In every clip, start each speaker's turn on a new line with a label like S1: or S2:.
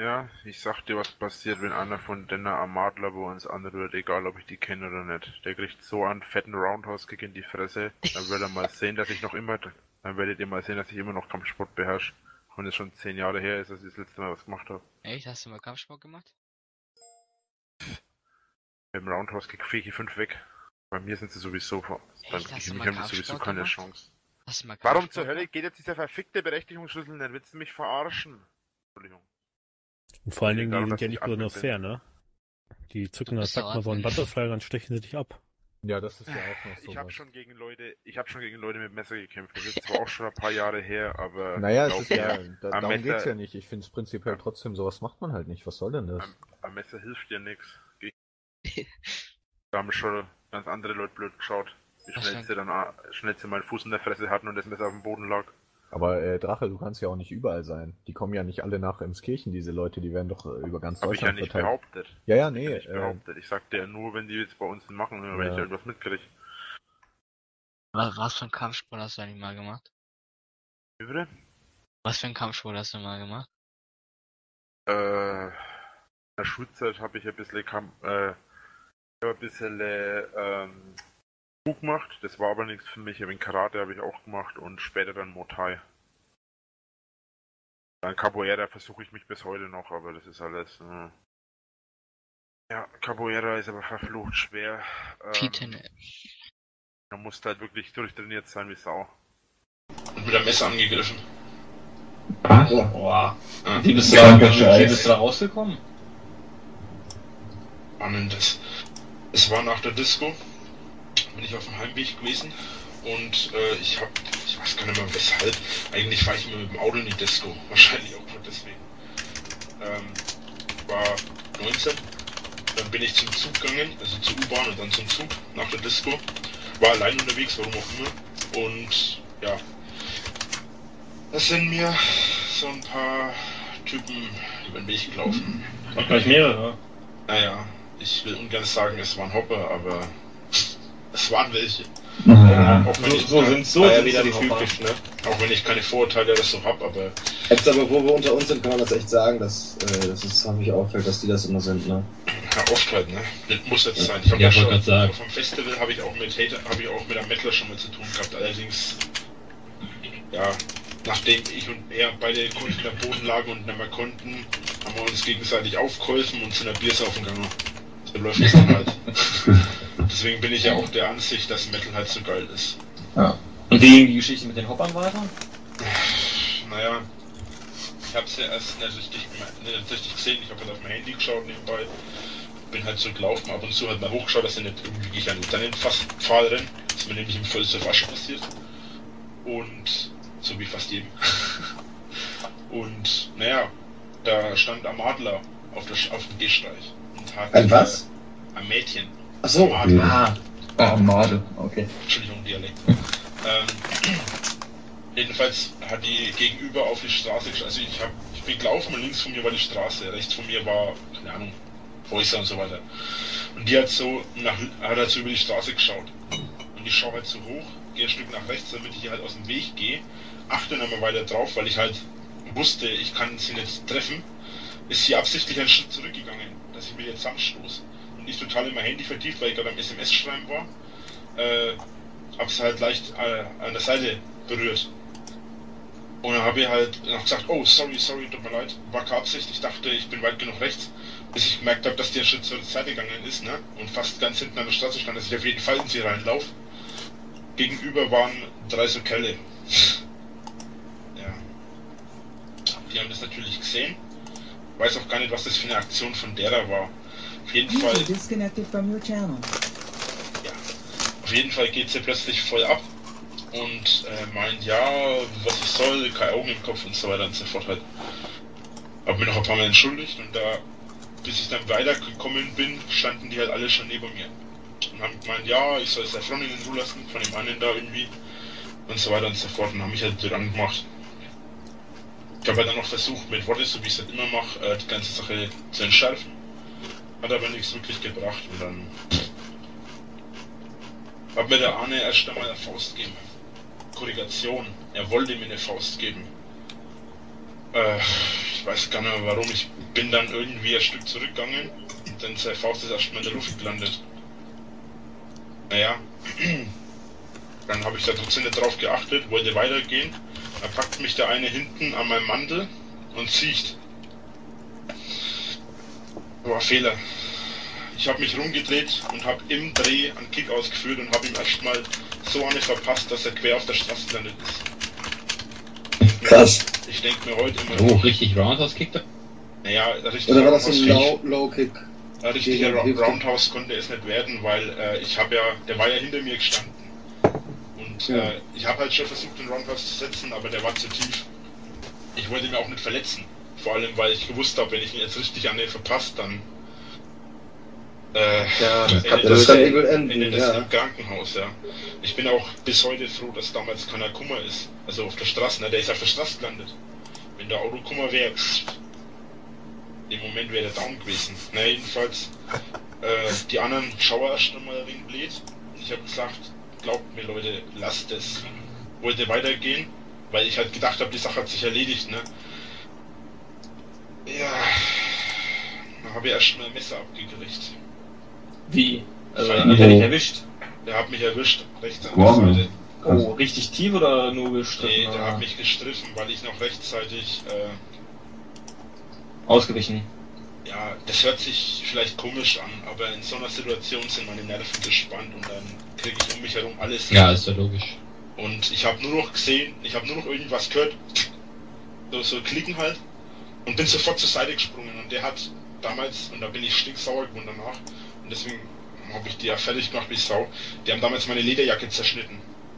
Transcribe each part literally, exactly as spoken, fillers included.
S1: Ja, ich sag dir, was passiert, wenn einer von Denner am Adler bei uns anrührt, egal ob ich die kenne oder nicht. Der kriegt so einen fetten Roundhouse-Kick in die Fresse, dann werdet ihr mal sehen, dass ich noch immer, dann werdet ihr mal sehen, dass ich immer noch Kampfsport beherrsche. Und es schon zehn Jahre her ist, dass ich das letzte Mal was gemacht habe.
S2: Echt? Hast du mal Kampfsport gemacht?
S1: Mit dem Roundhouse-Kick fege ich fünf weg. Bei mir sind sie sowieso vor. Dann
S2: Echt? Hast du
S1: gegen
S2: mal
S1: mich haben die sowieso
S2: Kampfsport
S1: keine
S2: gemacht?
S1: Chance.
S2: Hast du mal
S1: Warum
S2: Kampfsport
S1: zur Hölle
S2: gemacht?
S1: geht jetzt dieser verfickte Berechtigungsschlüssel nicht? Willst du mich verarschen? Entschuldigung.
S3: Und vor allen
S1: Liegt
S3: Dingen, die
S1: daran,
S3: sind
S1: dass
S3: ja
S1: ich
S3: nicht besonders
S1: Admin
S3: fair, ne? Die zücken
S2: Du
S3: das
S2: bist doch
S3: Sack mal von
S2: Admin.
S3: Butterfly, dann stechen sie dich ab.
S4: Ja, das ist ja auch noch so.
S1: Ich habe schon gegen Leute, ich habe schon gegen Leute mit Messer gekämpft. Das ist zwar auch schon ein paar Jahre her, aber
S4: Naja, es
S1: glaub
S4: ist
S1: mir,
S4: ja, da,
S1: am
S4: darum
S1: Messer-
S4: geht's ja nicht. Ich finde es prinzipiell trotzdem, sowas macht man halt nicht. Was soll denn das?
S1: am, am Messer hilft dir nichts. Da haben schon ganz andere Leute blöd geschaut, wie
S2: Ach,
S1: schnell sie dann ah, schnell sie meinen Fuß in der Fresse hatten und das Messer auf dem Boden lag.
S4: Aber äh, Drache, du kannst ja auch nicht überall sein. Die kommen ja nicht alle nach Emskirchen, diese Leute, die werden doch äh, über ganz
S1: Habe ich ja
S4: Deutschland
S1: nicht
S4: verteilt.
S1: behauptet.
S4: Ja, ja,
S1: Hab ich
S4: nee.
S1: ja nicht
S4: Äh,
S1: behauptet. Ich sagte ja nur, wenn die jetzt bei uns machen, oder wenn
S4: Ja.
S1: ich da irgendwas mitkriege.
S2: Was, was für ein Kampfsport hast du eigentlich mal gemacht?
S1: Wie bitte?
S2: Was für ein Kampfsport hast du mal gemacht?
S1: Äh, in der Schulzeit habe ich ein bisschen Kamp äh, ich hab ein bisschen äh, ähm, Buch gemacht, das war aber nichts für mich. Ich habe Karate habe ich auch gemacht und später dann Muay Thai. Dann Capoeira versuche ich mich bis heute noch, aber das ist alles. Äh ja, Capoeira ist aber verflucht schwer. Ähm,
S2: Titane.
S1: man muss halt wirklich durchtrainiert sein wie Sau.
S5: Und mit einem Messer angegriffen.
S6: Also,
S5: Boah. Ja,
S6: wie bist du
S5: ja,
S6: da,
S5: ganz
S6: wie
S5: schön
S6: bist du da rausgekommen?
S5: spannend. Es war nach der Disco, bin ich auf dem Heimweg gewesen und äh, ich hab, ich weiß gar nicht mehr weshalb, eigentlich fahre ich immer mit dem Auto in die Disco, wahrscheinlich auch nur deswegen. Ähm, war neunzehn, dann bin ich zum Zug gegangen, also zur U-Bahn und dann zum Zug nach der Disco, war allein unterwegs, warum auch immer, und ja, das sind mir so ein paar Typen über den Weg gelaufen.
S6: Auch gleich mehrere.
S5: Naja, ich will ungern sagen, es waren Hopper, aber es waren welche.
S6: Ja.
S5: Auch wenn
S7: So,
S5: ich
S7: so
S5: kein-
S7: sind so
S6: ja,
S7: sind
S6: wieder
S7: sie
S6: die Hopper.
S7: typisch, ne?
S5: Auch wenn ich keine Vorurteile oder so hab, aber
S7: Jetzt aber, wo wir unter uns sind, kann man das echt sagen, dass äh, das ist häufig auffällt, dass die das immer sind, ne?
S5: ja, oft halt, ne? Das muss jetzt sein. Ich hab
S6: Ja,
S5: ja
S6: wollte
S5: schon
S6: grad sagen.
S5: vom Festival habe ich auch mit Hater, habe ich auch mit einem Mettler schon mal zu tun gehabt. Allerdings, ja, nachdem ich und er beide kurz in der Boden lagen und nicht mehr konnten, haben wir uns gegenseitig aufgeholfen und zu einer Biersaufen gegangen. So läuft es dann halt. Deswegen bin ich ja auch der Ansicht, dass Metal halt so geil ist.
S6: Ja. Und wie ging die Geschichte mit den Hoppern weiter?
S5: Naja, ich hab's ja erst nicht richtig, nicht richtig gesehen, ich habe halt auf mein Handy geschaut nebenbei, bin halt so gelaufen, ab und zu halt mal hochgeschaut, dass er nicht irgendwie ich an den Tannenpfahl renn, das ist mir nämlich im Vollsurf Asche passiert. Und so wie fast jedem. Und naja, da stand am Adler auf, der, auf dem Gehsteig. Und hat,
S7: Ein was?
S5: Äh, ein Mädchen.
S7: Ach so.
S5: Am Adler.
S6: Ah, ah Made, okay.
S5: Entschuldigung, Dialekt. ähm, jedenfalls hat die gegenüber auf die Straße geschaut. Also ich, hab, ich bin gelaufen und links von mir war die Straße, rechts von mir war, keine Ahnung, Häuser und so weiter. Und die hat so nach, hat halt so über die Straße geschaut. Und ich schaue halt so hoch, gehe ein Stück nach rechts, damit ich halt aus dem Weg gehe, achte dann mal weiter drauf, weil ich halt wusste, ich kann sie nicht treffen, ist sie absichtlich einen Schritt zurückgegangen, dass ich mir jetzt zusammenstoße. Und ich total in mein Handy vertieft, weil ich gerade am S M S-Schreiben war, äh, hab sie halt leicht äh, an der Seite berührt. Und dann habe ich halt noch gesagt, oh, sorry, sorry, tut mir leid, war keine Absicht, ich dachte, ich bin weit genug rechts, bis ich gemerkt habe, dass die einen Schritt zur Seite gegangen ist, ne, und fast ganz hinten an der Straße stand, dass ich auf jeden Fall in sie reinlaufe. Gegenüber waren drei so Kerle. Ja. Die haben das natürlich gesehen, weiß auch gar nicht, was das für eine Aktion von derer war. Auf jeden Fall,
S8: User disconnected from your channel.
S5: ja, auf jeden Fall geht sie plötzlich voll ab und äh, meint, ja, was ich soll, keine Augen im Kopf und so weiter und so fort halt. Hab mir noch ein paar Mal entschuldigt und da, bis ich dann weitergekommen bin, standen die halt alle schon neben mir. Und haben gemeint, ja, ich soll seine Freundin in Ruhe lassen, von dem einen da irgendwie und so weiter und so fort und haben mich halt dran gemacht. Ich habe halt dann noch versucht, mit Worte, so wie ich es halt immer mache, äh, die ganze Sache zu entschärfen. Hat aber nichts wirklich gebracht und dann hat mir der Arne erst einmal eine Faust gegeben. Korrigation, er wollte mir eine Faust geben. Äh, ich weiß gar nicht mehr warum, ich bin dann irgendwie ein Stück zurückgegangen und dann seine Faust ist erstmal in der Luft gelandet. Naja, dann habe ich da trotzdem nicht drauf geachtet, wollte weitergehen, dann packt mich der eine hinten an meinem Mantel und zieht. War Fehler. Ich habe mich rumgedreht und habe im Dreh einen Kick ausgeführt und habe ihm erstmal so eine verpasst, dass er quer auf der Straße gelandet ist.
S7: Krass.
S5: Ich denke mir heute immer...
S6: Oh, richtig Roundhouse kickt er?
S5: Naja, richtig
S7: Oder war das so ein
S5: Roundhouse-
S7: Low, Low Kick?
S5: Ein richtiger
S7: gegen
S5: Ra-
S7: Hüfte?
S5: Roundhouse konnte es nicht werden, weil äh, ich habe ja... Der war ja hinter mir gestanden. Und
S7: Ja.
S5: äh, ich habe halt schon versucht, den Roundhouse zu setzen, aber der war zu tief. Ich wollte ihn auch nicht verletzen. Vor allem, weil ich gewusst habe, wenn ich ihn jetzt richtig an den verpasst, dann... Äh,
S7: Ja, das
S5: endet
S7: kann,
S5: das
S7: das kann übel
S5: endet
S7: enden,
S5: das
S7: ja.
S5: im Krankenhaus, ja. Ich bin auch bis heute froh, dass damals keiner Kummer ist. Also auf der Straße, ne? Der ist auf der Straße gelandet. Wenn der Auto Kummer wäre, im Moment wäre der down gewesen. Na jedenfalls, äh, die anderen Schauer erst nochmal ein wenig blöd. Ich habe gesagt, glaubt mir Leute, lasst es. Wollte weitergehen, weil ich halt gedacht habe, die Sache hat sich erledigt, ne. Ja, dann habe ich erst mal ein Messer abgekriegt.
S6: Wie? Also,
S5: Weil-
S6: hat er dich erwischt?
S5: Der hat mich erwischt, rechts an
S8: Wow.
S5: der Seite.
S6: Oh, richtig tief oder nur gestriffen?
S5: Nee, der
S6: oder
S5: hat mich gestriffen, weil ich noch rechtzeitig, äh,
S6: ausgewichen.
S5: ja, das hört sich vielleicht komisch an, aber in so einer Situation sind meine Nerven gespannt und dann kriege ich um mich herum alles.
S6: Ja, ist ja logisch.
S5: Und ich habe nur noch gesehen, ich habe nur noch irgendwas gehört, so, so klicken halt, und bin sofort zur Seite gesprungen und der hat damals, und da bin ich stinksauer geworden danach, und deswegen habe ich die ja fertig gemacht wie Sau, die haben damals meine Lederjacke zerschnitten.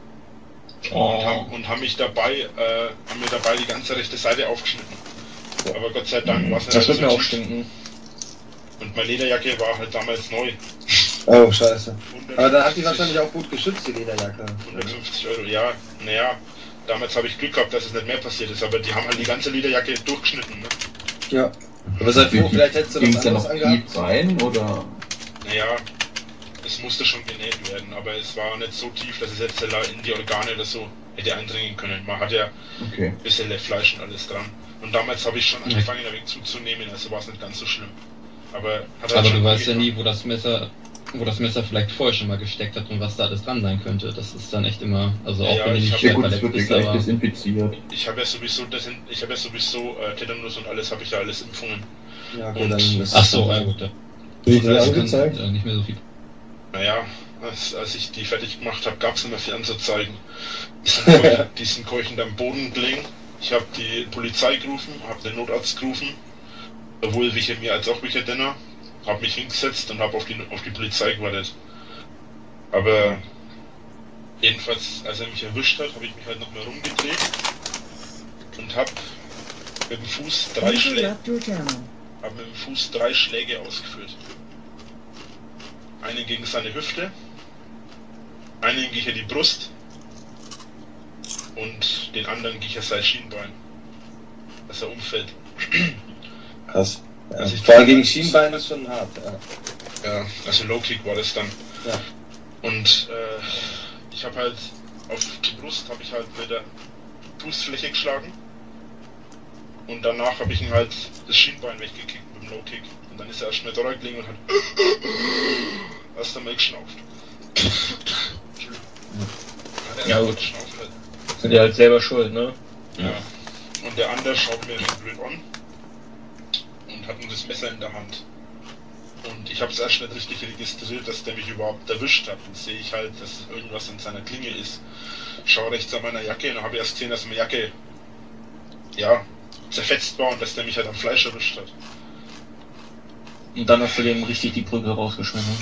S6: Oh.
S5: Und, haben, und haben mich dabei, äh, haben mir dabei die ganze rechte Seite aufgeschnitten. Aber Gott sei Dank war es nicht
S6: Das wird
S5: so
S6: mir auch
S5: tief.
S6: stinken.
S5: Und meine Lederjacke war halt damals neu.
S7: Oh, scheiße.
S5: hundertfünfzig
S7: Aber da hat die wahrscheinlich auch gut geschützt, die Lederjacke.
S5: hundertfünfzig Euro, ja, naja, damals habe ich Glück gehabt, dass es nicht mehr passiert ist, aber die haben halt die ganze Lederjacke durchgeschnitten, ne?
S7: Ja. Aber seid froh, vielleicht hättest du
S8: Ging
S7: was
S8: es ja
S7: anderes
S8: noch
S7: angehabt.
S8: tief rein, oder?
S5: Naja, es musste schon genäht werden, aber es war nicht so tief, dass es jetzt in die Organe oder so hätte eindringen können. Man hat ja
S8: Okay.
S5: ein bisschen Fleisch und alles dran. Und damals habe ich schon angefangen, ein wenig zuzunehmen, also war es nicht ganz so schlimm. Aber hat halt
S6: Aber
S5: schon
S6: du weißt ja
S5: angefangen.
S6: nie, wo das Messer, wo das Messer vielleicht vorher schon mal gesteckt hat und was da alles dran sein könnte. Das ist dann echt immer, also auch
S5: Ja,
S6: wenn du
S5: ich
S6: nicht
S5: hab-
S6: schwer
S8: Ja gut, es
S6: verletzt
S8: wird
S6: bist,
S8: gleich
S6: aber
S8: desinfiziert.
S5: Ich habe ja sowieso, das, ich habe ja sowieso äh, Tetanus und alles, habe ich ja alles Impfungen.
S7: Ja, okay,
S5: Und-
S7: dann ist
S6: ach so, ja gut. Da
S7: Wie viel
S6: das
S7: angezeigt?
S6: kann, ja, nicht mehr so viel.
S5: Naja, als, als ich die fertig gemacht habe, gab es nicht mehr viel anzuzeigen. Die sind keuchend, die sind keuchend am Boden gelegen. Ich habe die Polizei gerufen, habe den Notarzt gerufen, sowohl welche mir als auch welche Denner. Habe mich hingesetzt und habe auf die, auf die Polizei gewartet. Aber jedenfalls, als er mich erwischt hat, habe ich mich halt nochmal rumgedreht und habe mit dem Fuß drei Schläge,
S9: Left your channel.
S5: habe mit dem Fuß drei Schläge ausgeführt. Einen gegen seine Hüfte, einen gegen die Brust und den anderen gegen sein Schienbein, dass er umfällt.
S7: Krass. Ja.
S5: Also ich-
S7: Vor allem gegen Schienbein ist schon hart. Ja.
S5: Ja, also Low Kick war das dann.
S7: Ja.
S5: Und äh, ich habe halt auf die Brust habe ich halt mit der Fußfläche geschlagen und danach habe ich ihn halt das Schienbein weggekickt mit dem Low Kick und dann ist er erst schnell da gelegen und hat erst einmal geschnauft. Entschuldigung. Hat er
S6: Ja,
S5: erst
S6: gut.
S5: geschnauft halt.
S6: Sind ja halt selber schuld, ne?
S5: Ja. Und der andere schaut mir so blöd an und hat nur das Messer in der Hand. Und ich habe es erst nicht richtig registriert, dass der mich überhaupt erwischt hat. Dann sehe ich halt, dass irgendwas an seiner Klinge ist. Schau rechts an meiner Jacke und dann habe ich erst gesehen, dass meine Jacke ja zerfetzt war und dass der mich halt am Fleisch erwischt hat.
S6: Und dann hast du dem richtig die Brücke rausgeschwungen.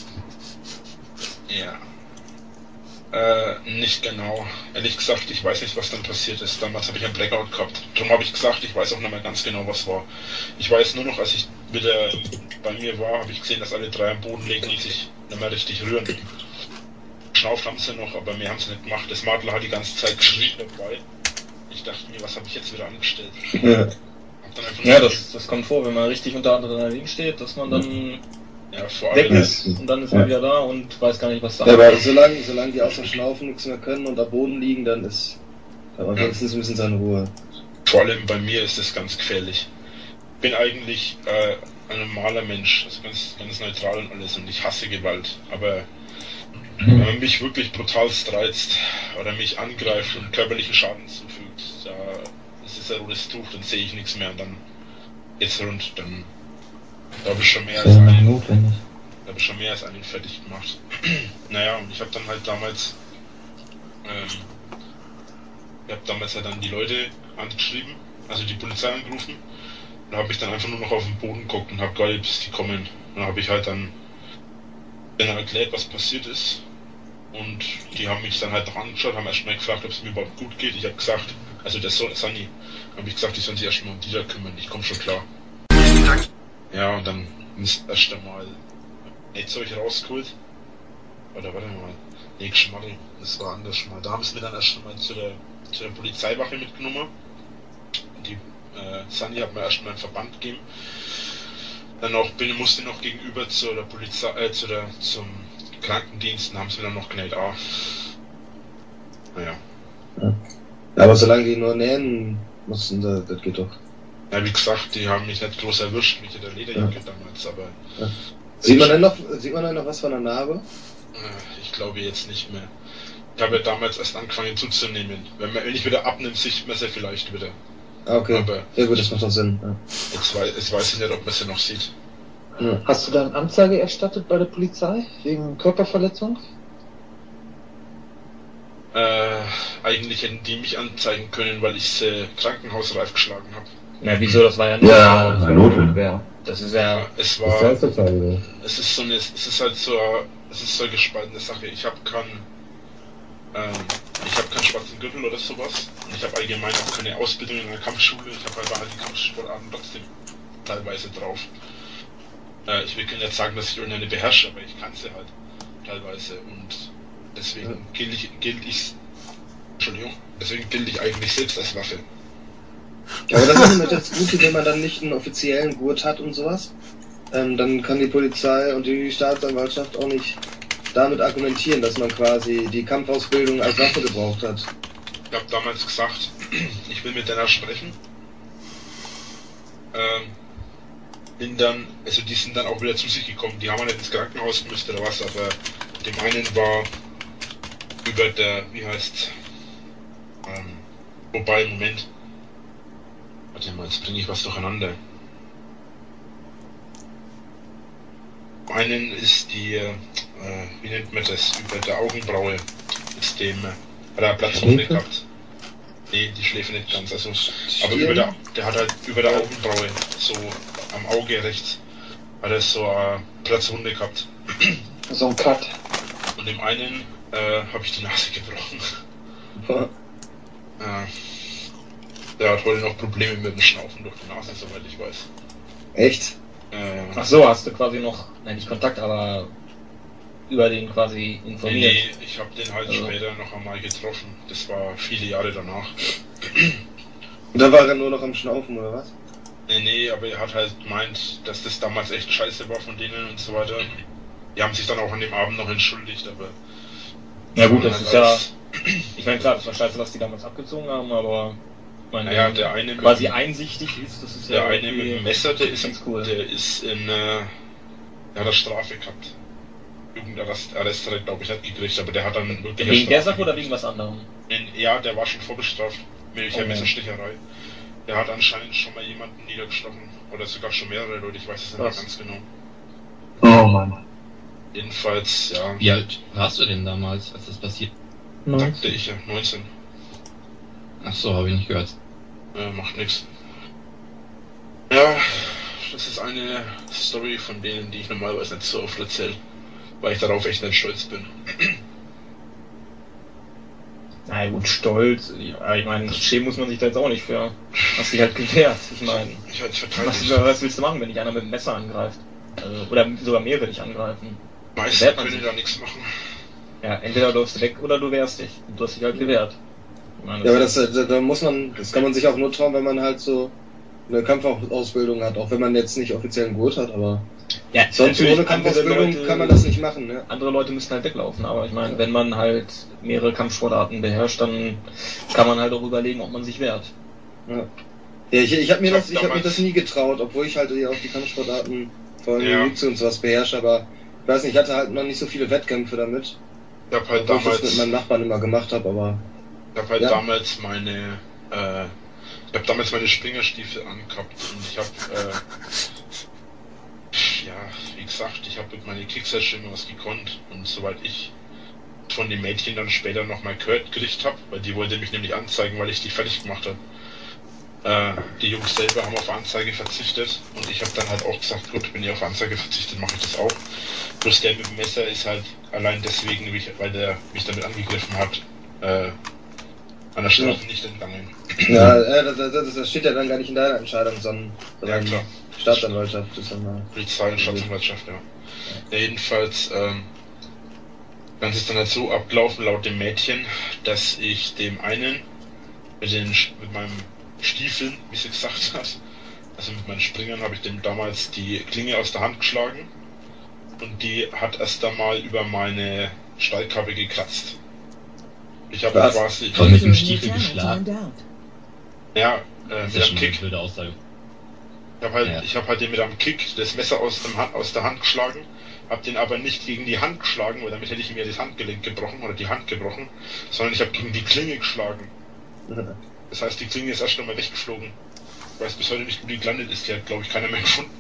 S5: Ja. Äh, nicht genau. Ehrlich gesagt, ich weiß nicht, was dann passiert ist. Damals habe ich einen Blackout gehabt. Darum habe ich gesagt, ich weiß auch nicht mehr ganz genau, was war. Ich weiß nur noch, als ich wieder bei mir war, habe ich gesehen, dass alle drei am Boden liegen und sich nicht mehr richtig rühren. Geschnauft haben sie noch, aber mehr haben sie nicht gemacht. Das Madler hat die ganze Zeit geschrien dabei. Ich dachte mir, was habe ich jetzt wieder angestellt?
S7: Ja.
S5: Hab dann einfach
S6: Ja,
S5: nur-
S6: das, das kommt vor, wenn man richtig unter Adrenalin steht, dass man dann
S5: ja, vor
S6: weg
S5: allem,
S6: ist und dann ist man wieder da und weiß gar nicht, was da
S7: Ja, aber solange, solange die außer Schnaufen nichts mehr können und am Boden liegen, dann ist. Hat man
S5: Ja.
S7: wenigstens ein bisschen seine Ruhe.
S5: vor allem bei mir ist das ganz gefährlich. bin eigentlich äh, ein normaler Mensch, also ganz, ganz neutral und alles und ich hasse Gewalt, aber wenn man mich wirklich brutalst reizt oder mich angreift und körperlichen Schaden zufügt, da ist es ein rotes Tuch, dann sehe ich nichts mehr und dann geht's rund, dann da habe ich schon mehr als einen,
S6: notwendig.
S5: da habe ich schon mehr als einen fertig gemacht. Naja, und ich habe dann halt damals ähm, ich habe damals halt dann die Leute angeschrieben, also die Polizei angerufen. Da habe ich dann einfach nur noch auf den Boden geguckt und habe gewartet, bis die kommen. Dann habe ich halt dann denen erklärt, was passiert ist. Und die haben mich dann halt noch angeschaut, haben erstmal gefragt, ob es mir überhaupt gut geht. Ich habe gesagt, also der so Sunny, habe ich gesagt, die sollen sich erstmal um die da kümmern, ich komme schon klar. Ja, und dann ist erst einmal Netzzeug rausgeholt. Oder warte mal, nee, Geschmarri, das war anders mal. Da haben sie mir dann erst einmal zu der, zu der Polizeiwache mitgenommen. Die äh, Sunny hat mir erstmal einen Verband gegeben. Dann auch bin, musste noch gegenüber zu der Polizei, äh, zu der, zum Krankendienst, haben sie mir dann noch genäht. Ah. Naja.
S7: Ja. Aber solange die nur nähen mussten, das, das geht doch.
S5: Ja, wie gesagt, die haben mich nicht groß erwischt, mich in der Lederjacke ja. damals, aber...
S7: Ja. Sieht man denn noch, sieht man denn noch was von der Narbe?
S5: Äh, ich glaube jetzt nicht mehr. Ich habe ja damals erst angefangen zuzunehmen. Wenn, man, wenn ich wieder abnimmt, sieht man sie vielleicht wieder.
S7: Ah, okay.
S5: Aber
S7: ja gut, das macht doch Sinn. Ja.
S5: Jetzt, weiß, jetzt weiß ich nicht, ob man sie noch sieht.
S8: Ja. Hast du dann Anzeige erstattet bei der Polizei wegen Körperverletzung?
S5: Äh, eigentlich hätten die mich anzeigen können, weil ich sie krankenhausreif geschlagen habe.
S9: Na wieso, das war ja nicht
S10: ja, so notwendig.
S9: Das ist ja...
S5: Es war...
S4: Das heißt das
S5: es ist so eine... Es ist halt so... Es ist so eine gespaltene Sache. Ich habe keinen... Ähm, ich habe keinen schwarzen Gürtel oder sowas. Und ich habe allgemein auch keine Ausbildung in einer Kampfschule. Ich habe halt die Kampfsportarten trotzdem teilweise drauf. Äh, ich will nicht sagen, dass ich irgendeine beherrsche, aber ich kann sie halt teilweise. Und deswegen ja. gilt ich... Gilt ich Entschuldigung. Deswegen gilt ich eigentlich selbst als Waffe.
S7: Ja, aber das ist immer das Gute, wenn man dann nicht einen offiziellen Gurt hat und sowas. Ähm, dann kann die Polizei und die Staatsanwaltschaft auch nicht damit argumentieren, dass man quasi die Kampfausbildung als Waffe gebraucht hat.
S5: Ich habe damals gesagt, ich will mit denen sprechen. Ähm, bin dann, also die sind dann auch wieder zu sich gekommen. Die haben ja nicht ins Krankenhaus gemusst oder was, aber dem einen war über der, wie heißt, ähm, wobei, Moment. Warte mal, jetzt bringe ich was durcheinander. Einen ist die, äh, wie nennt man das, über der Augenbraue, ist dem, hat er Platzwunde gehabt. Nee, die Schläfe nicht ganz, also, aber über der, der hat halt über der Augenbraue, so am Auge rechts, hat er so eine Platzwunde gehabt.
S8: So ein Cut.
S5: Und dem einen, äh, habe ich die Nase gebrochen. äh, Der hat heute noch Probleme mit dem Schnaufen durch die Nase, soweit ich weiß.
S7: Echt?
S5: Äh,
S9: Ach so, hast du quasi noch, nein nicht Kontakt, aber über den quasi informiert?
S5: Nee, ich habe den halt also. später noch einmal getroffen. Das war viele Jahre danach.
S7: Und da war er nur noch am Schnaufen, oder was?
S5: Nee, nee, aber er hat halt gemeint, dass das damals echt scheiße war von denen und so weiter. Die haben sich dann auch an dem Abend noch entschuldigt, aber...
S9: Ja gut, das ist ja... Ich meine klar, das war scheiße, was die damals abgezogen haben, aber... Meine,
S5: naja, der eine
S9: quasi
S5: mit,
S9: einsichtig ist, das ist
S5: der
S9: ja...
S5: Der eine mit dem Messer, der ist,
S9: cool.
S5: der ist in... Äh, der hat eine Strafe gehabt. Jugendarrest, Arrest hat er glaube ich nicht gekriegt, aber der hat dann wirklich...
S9: Wegen der Sache oder wegen was anderem?
S5: In, ja, der war schon vorbestraft. Mit der
S9: oh,
S5: Messersticherei. Der hat anscheinend schon mal jemanden niedergestochen. Oder sogar schon mehrere Leute, ich weiß es nicht mehr ganz genau.
S10: Oh Mann.
S5: Jedenfalls, ja.
S6: Wie alt warst du denn damals, als das passiert?
S5: Sagte ich ja, neunzehn.
S6: Ach so, habe ich nicht gehört.
S5: Äh, macht nix. Ja, das ist eine Story von denen, die ich normalerweise nicht so oft erzähle. Weil ich darauf echt nicht stolz bin.
S9: Na gut, stolz. Ja, ich meine, schämen muss man sich da jetzt auch nicht für. Hast dich halt gewehrt. Ich meine,
S5: ich halt
S9: was, was willst du machen, wenn dich einer mit dem Messer angreift? Also, oder sogar mehrere dich angreifen?
S5: Meistens können die da nichts machen.
S9: Ja, entweder du läufst weg oder du wehrst dich. Und du hast dich halt gewehrt.
S7: Ich meine, ja, aber das, da, da muss man, das kann man sich auch nur trauen, wenn man halt so eine Kampfausbildung hat, auch wenn man jetzt nicht offiziell einen Gurt hat, aber
S9: ja,
S7: sonst ohne Kampfausbildung Leute, kann man das nicht machen, ne?
S9: Andere Leute müssen halt weglaufen, aber ich meine, wenn man halt mehrere Kampfsportarten beherrscht, dann kann man halt auch überlegen, ob man sich wehrt.
S7: Ja. Ja, ich, ich habe mir
S5: Ich
S7: das,
S5: hab
S7: ich hab mir
S5: damals-
S7: das nie getraut, obwohl ich halt auch die Kampfsportarten, vor allem
S5: Ja.
S7: Jiu-Jitsu und sowas beherrsche, aber ich weiß nicht, ich hatte halt noch nicht so viele Wettkämpfe damit,
S5: Ich habe halt
S7: obwohl ich das mit
S5: damals,
S7: meinem Nachbarn immer gemacht habe, aber
S5: ich hab halt
S7: Ja.
S5: damals meine, äh, ich habe damals meine Springerstiefel angehabt und ich habe, äh, ja, wie gesagt, ich habe mit meinen Kicks halt schon immer was gekonnt und soweit ich von den Mädchen dann später nochmal gehört gekriegt habe, weil die wollte mich nämlich anzeigen, weil ich die fertig gemacht habe. Äh, die Jungs selber haben auf Anzeige verzichtet und ich habe dann halt auch gesagt, gut, wenn ihr auf Anzeige verzichtet, mache ich das auch. Bloß der mit dem Messer ist halt allein deswegen, weil der mich damit angegriffen hat, äh, an der Strafe nicht entgangen.
S7: ja, äh, das, das, das steht ja dann gar nicht in deiner Entscheidung, sondern
S5: Ja,
S7: sondern
S5: klar.
S7: Staatsanwaltschaft ist dann mal.
S5: Polizei und Staatsanwaltschaft, ja. Ja, jedenfalls, ähm, dann ist dann halt so abgelaufen laut dem Mädchen, dass ich dem einen mit, den, mit meinem Stiefeln, wie sie gesagt hat, also mit meinen Springern habe ich dem damals die Klinge aus der Hand geschlagen und die hat erst einmal über meine Stallkappe gekratzt. Ich habe
S7: Was?
S5: quasi,
S6: Voll mit dem Stiefel geschlagen.
S5: ja, äh,
S6: Das
S5: mit
S6: ist
S5: einem
S6: schon
S5: Kick.
S6: eine blöde Aussage.
S5: Ich habe halt,
S6: Ja.
S5: ich hab halt den mit einem Kick das Messer aus, dem Hand, aus der Hand geschlagen, habe den aber nicht gegen die Hand geschlagen, weil damit hätte ich mir das Handgelenk gebrochen oder die Hand gebrochen, sondern ich habe gegen die Klinge geschlagen. Das heißt, die Klinge ist erst einmal weggeflogen. Ich weiß bis heute nicht, wo die gelandet ist, die hat, glaube ich, keiner mehr gefunden.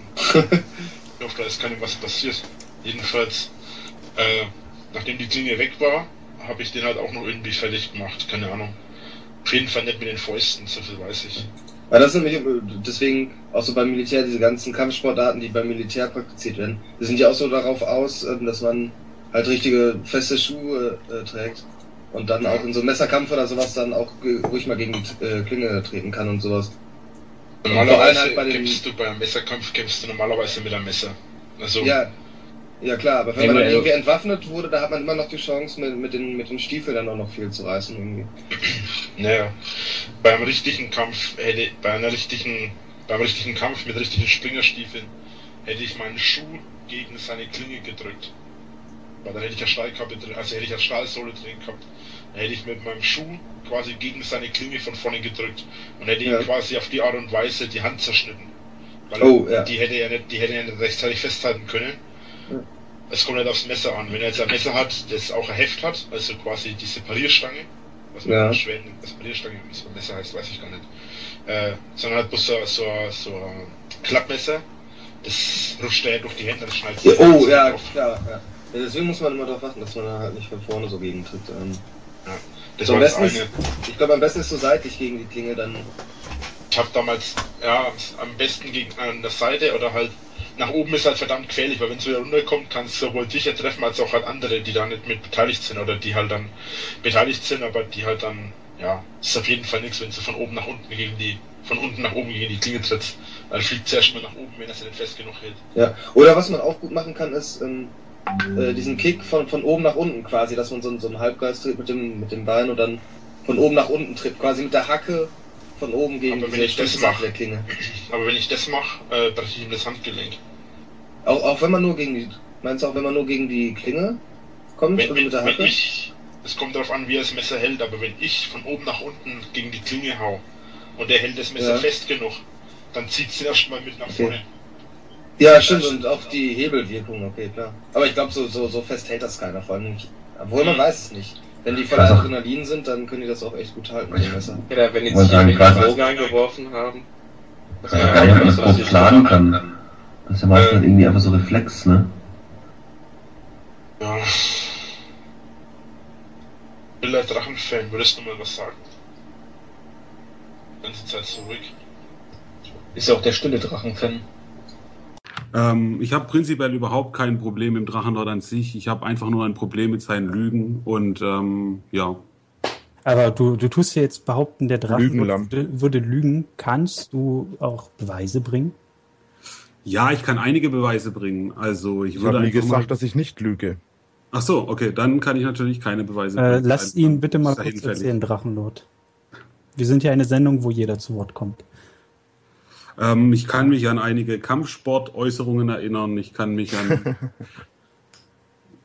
S5: Ich hoffe, da ist keinem was passiert. Jedenfalls, äh, nachdem die Klinge weg war, habe ich den halt auch noch irgendwie fertig gemacht, keine Ahnung. Auf jeden Fall nicht mit den Fäusten, so viel weiß ich.
S7: Ja, das sind nämlich, deswegen auch so beim Militär, diese ganzen Kampfsportarten, die beim Militär praktiziert werden, die sind ja auch so darauf aus, dass man halt richtige feste Schuhe äh, trägt und dann auch in so einem Messerkampf oder sowas dann auch ge- ruhig mal gegen die äh, Klinge treten kann und sowas. Vor allem
S5: Normalerweise
S7: halt bei den-
S5: kämpfst du bei einem Messerkampf, kämpfst du normalerweise mit einem Messer. Also,
S7: Ja, ja klar, aber wenn
S9: Ja,
S7: man dann
S9: also-
S7: irgendwie entwaffnet wurde, da hat man immer noch die Chance, mit, mit, den, mit den Stiefeln dann auch noch viel zu reißen irgendwie.
S5: naja, beim richtigen Kampf hätte, bei einer richtigen, beim richtigen Kampf mit richtigen Springerstiefeln hätte ich meinen Schuh gegen seine Klinge gedrückt. Weil dann hätte ich ja Stahlkappe drin, also hätte ich ja Stahlsohle drin gehabt. Dann hätte ich mit meinem Schuh quasi gegen seine Klinge von vorne gedrückt und hätte
S7: Ja.
S5: ihm quasi auf die Art und Weise die Hand zerschnitten. Weil
S7: Oh, ja.
S5: die hätte er nicht, die hätte er nicht rechtzeitig festhalten können.
S7: Ja.
S5: Es kommt nicht aufs Messer an. Wenn er jetzt ein Messer hat, das auch ein Heft hat, also quasi die Separierstange, was man
S7: Ja.
S5: ja. schwer nennt, Separierstange, wie es beim Messer heißt, weiß ich gar nicht. Äh, sondern halt bloß so, so, so ein Klappmesser, das rutscht er ja durch die Hände, das schneidet
S7: Ja,
S5: sich
S7: oh,
S5: so
S7: ja,
S5: drauf.
S7: klar, ja. Ja, deswegen muss man immer darauf achten, dass man da halt nicht von vorne so gegen tritt. Ähm,
S5: Ja. Das
S7: so
S5: war
S7: am
S5: das
S7: besten
S5: eine.
S7: ist, ich glaube, am besten ist so seitlich gegen die Klinge, dann.
S5: Ich habe damals, ja, am besten gegen an der Seite oder halt nach oben ist halt verdammt gefährlich, weil wenn es wieder runterkommt, kann es sowohl dich ja treffen als auch halt andere, die da nicht mit beteiligt sind oder die halt dann beteiligt sind, aber die halt dann, ja, ist auf jeden Fall nichts, wenn sie von oben nach unten gegen die, von unten nach oben gegen die Klinge tritt. Dann fliegt sie erstmal nach oben, wenn er sie nicht fest genug hält.
S7: Ja. Oder was man auch gut machen kann, ist ähm, äh, diesen Kick von, von oben nach unten quasi, dass man so, so einen Halbkreis tritt mit dem, mit dem Bein und dann von oben nach unten tritt, quasi mit der Hacke von oben gegen
S5: Aber wenn
S7: diese
S5: ich das
S7: Spitze
S5: mache-
S7: der Klinge.
S5: Aber wenn ich das mache, äh, breche ich ihm das Handgelenk.
S7: Auch, auch wenn man nur gegen die, meinst du auch, wenn man nur gegen die Klinge kommt,
S5: Wenn,
S7: also
S5: wenn,
S7: mit der
S5: wenn
S7: Hacke?
S5: ich, es kommt darauf an, wie er das Messer hält, aber wenn ich von oben nach unten gegen die Klinge hau und er hält das Messer
S7: Ja.
S5: fest genug, dann zieht es ihn erstmal mit nach
S7: Okay.
S5: vorne.
S7: Ja, stimmt, und auch die Hebelwirkung, okay, klar. Aber ich glaube, so, so, so fest hält das keiner, vor allem nicht. Obwohl, man weiß es nicht. Wenn die voller
S10: Also-
S7: Adrenalin sind, dann können die das auch echt gut halten, mit dem Messer.
S11: Ja, wenn die
S10: wollte
S11: sich
S10: sagen,
S11: mit
S10: gerade-
S11: Drogen eingeworfen haben. Das
S10: Ja,
S11: kann
S10: gar nicht, ob man das
S11: so
S10: grob
S11: viel
S10: planen kann. Das ist ja meistens
S5: Ähm.
S10: irgendwie einfach so Reflex, ne?
S5: Ja. Stiller Drachenfan, würdest du mal was sagen? Die ganze Zeit zurück.
S9: Ist ja auch der stille Drachenfan.
S12: Ähm, ich habe prinzipiell überhaupt kein Problem mit dem Drachenlord an sich. Ich habe einfach nur ein Problem mit seinen Lügen und ähm, ja.
S3: Aber du, du tust ja jetzt behaupten, der Drache
S4: Lügenlamm.
S3: würde, würde lügen. Kannst du auch Beweise bringen?
S12: Ja, ich kann einige Beweise bringen. Also ich
S4: Ich
S12: würde
S4: habe nie
S12: einfach
S4: gesagt,
S12: mal...
S4: dass ich nicht lüge.
S12: Ach so, okay, dann kann ich natürlich keine Beweise
S3: Äh,
S12: bringen.
S3: lass
S12: Dann
S3: ihn bitte mal
S12: ist er
S3: kurz
S12: hinfällig.
S3: erzählen, Drachenlord. Wir sind ja eine Sendung, wo jeder zu Wort kommt.
S12: Ähm, ich kann mich an einige Kampfsportäußerungen erinnern. Ich kann mich an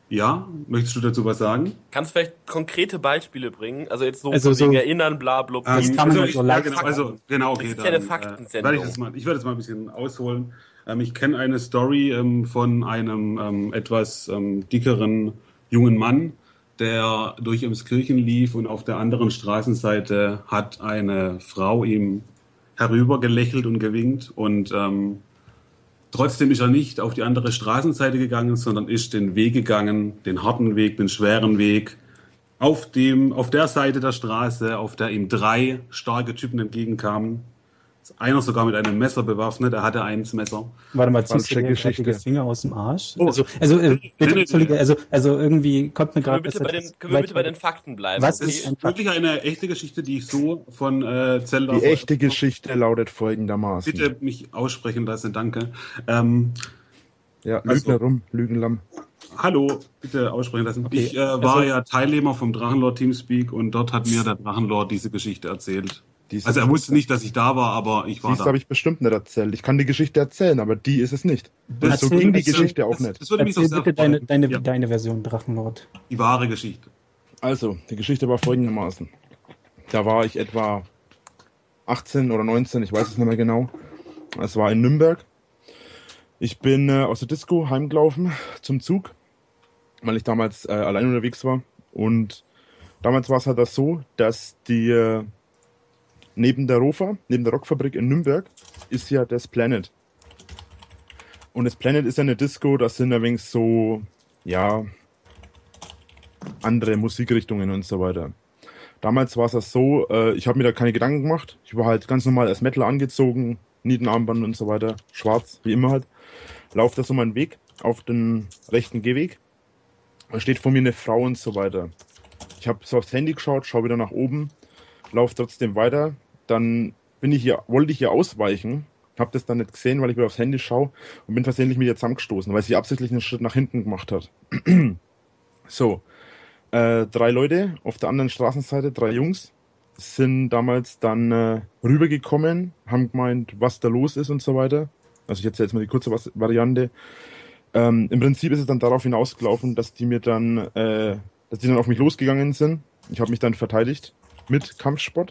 S12: Ja, möchtest du dazu was sagen?
S13: Kannst du vielleicht konkrete Beispiele bringen? Also jetzt so
S3: Also
S13: von
S3: so-
S13: wegen Erinnern, bla bla bla.
S3: Das kann man
S12: also
S3: ja
S12: ich,
S3: so
S12: ja,
S3: leicht
S12: genau,
S3: sagen.
S12: also genau, okay,
S13: Das ist ja eine
S12: dann,
S13: Faktensendung.
S12: Äh, werde ich, das mal, ich werde das mal ein bisschen ausholen. Ähm, ich kenne eine Story ähm, von einem ähm, etwas ähm, dickeren jungen Mann, der durch Emskirchen lief und auf der anderen Straßenseite hat eine Frau ihm herübergelächelt und gewinkt und ähm, trotzdem ist er nicht auf die andere Straßenseite gegangen, sondern ist den Weg gegangen, den harten Weg, den schweren Weg, auf dem, auf der Seite der Straße, auf der ihm drei starke Typen entgegenkamen. Einer sogar mit einem Messer bewaffnet, er hatte eins Messer.
S3: Warte mal, ziehst
S4: Falsche
S3: du dir gerade
S4: Geschichte.
S3: die Finger aus dem Arsch?
S12: Oh.
S3: Also, also äh, bitte,
S12: Nee, nee,
S3: Entschuldige,
S12: nee.
S3: also, also irgendwie kommt mir
S13: Können wir
S3: gerade...
S13: bitte,
S3: das
S13: bei den,
S3: etwas
S13: können wir
S3: weit-
S13: bitte bei den Fakten bleiben?
S3: Was
S12: Das
S3: ist
S12: ist
S3: ein Fakt?
S12: wirklich eine echte Geschichte, die ich so von äh, Zelda...
S4: Die echte Geschichte lautet folgendermaßen.
S12: Bitte mich aussprechen lassen, danke. Ähm,
S4: Ja,
S12: Also-
S4: Lügner rum, Lügenlamm.
S12: Hallo, bitte aussprechen lassen.
S3: Okay,
S12: Ich äh, war
S3: also-
S12: ja Teilnehmer vom Drachenlord Teamspeak und dort hat mir der Drachenlord diese Geschichte erzählt.
S4: Diese
S12: Also er wusste
S4: Geschichte-
S12: nicht, dass ich da war, aber ich war
S4: Siehst
S12: da.
S4: du, habe ich bestimmt nicht erzählt. Ich kann die Geschichte erzählen, aber die ist es nicht. Das so
S3: Erzähl-
S4: ging die
S3: erzähl-
S4: Geschichte auch
S12: das,
S4: nicht.
S12: das würde mich doch
S3: Erzähl
S12: sehr
S3: bitte deine,
S12: freuen.
S3: deine,
S12: Ja,
S3: deine Version, Drachenlord.
S12: die wahre Geschichte.
S4: Also, die Geschichte war folgendermaßen. Da war ich etwa achtzehn oder neunzehn, ich weiß es nicht mehr genau. Es war in Nürnberg. Ich bin äh, aus der Disco heimgelaufen zum Zug, weil ich damals äh, allein unterwegs war. Und damals war es halt das so, dass die äh, neben der Rofa, neben der Rockfabrik in Nürnberg, ist ja das Planet. Und das Planet ist ja eine Disco, das sind ein wenig so, ja, andere Musikrichtungen und so weiter. Damals war es das so, äh, ich habe mir da keine Gedanken gemacht. Ich war halt ganz normal als Metal angezogen, Nietenarmband und so weiter, schwarz, wie immer halt. Lauf da so meinen Weg auf den rechten Gehweg. Da steht vor mir eine Frau und so weiter. Ich habe so aufs Handy geschaut, schaue wieder nach oben, laufe trotzdem weiter. Dann bin ich hier, wollte ich hier ausweichen, habe das dann nicht gesehen, weil ich wieder aufs Handy schaue und bin versehentlich mit ihr zusammengestoßen, weil sie absichtlich einen Schritt nach hinten gemacht hat. So, äh, drei Leute auf der anderen Straßenseite, drei Jungs, sind damals dann äh, rübergekommen, haben gemeint, was da los ist und so weiter. Also ich erzähle jetzt mal die kurze Was- Variante. Ähm, Im Prinzip ist es dann darauf hinausgelaufen, dass die mir dann, äh, dass die dann auf mich losgegangen sind. Ich habe mich dann verteidigt mit Kampfsport.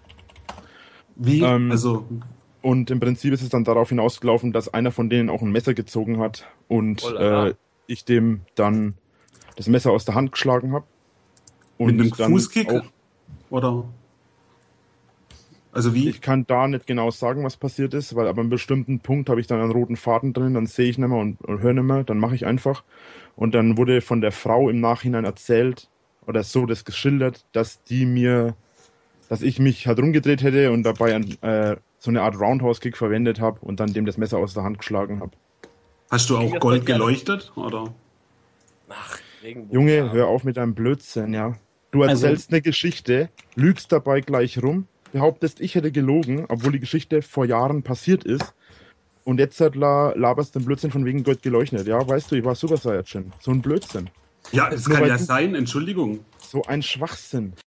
S12: Wie?
S4: Ähm,
S12: also,
S4: Und im Prinzip ist es dann darauf hinausgelaufen, dass einer von denen auch ein Messer gezogen hat und
S13: Oh la la.
S4: äh, ich dem dann das Messer aus der Hand geschlagen habe.
S12: mit einem
S4: dann
S12: Fußkick?
S4: auch-
S12: Oder? Also wie?
S4: Ich kann da nicht genau sagen, was passiert ist, weil ab einem bestimmten Punkt habe ich dann einen roten Faden drin, dann sehe ich nicht mehr und, und höre nicht mehr, dann mache ich einfach. Und dann wurde von der Frau im Nachhinein erzählt, oder so das geschildert, dass die mir, dass ich mich halt rumgedreht hätte und dabei ein, äh, so eine Art Roundhouse-Kick verwendet habe und dann dem das Messer aus der Hand geschlagen habe.
S12: Hast du
S13: Ging
S12: auch
S13: das
S12: Gold
S13: bei dir alles-
S12: geleuchtet? Oder?
S13: Ach, Regenbogen.
S4: Junge, hör auf mit deinem Blödsinn, ja. Du
S3: Also-
S4: erzählst eine Geschichte, lügst dabei gleich rum, behauptest, ich hätte gelogen, obwohl die Geschichte vor Jahren passiert ist. Und jetzt halt la- laberst den Blödsinn von wegen Gold geleuchtet. Ja, weißt du, ich war Super Saiyajin. So ein Blödsinn.
S12: Ja, das
S4: Nur
S12: kann
S4: weil
S12: ja
S4: du-
S12: sein, Entschuldigung.
S4: So ein Schwachsinn.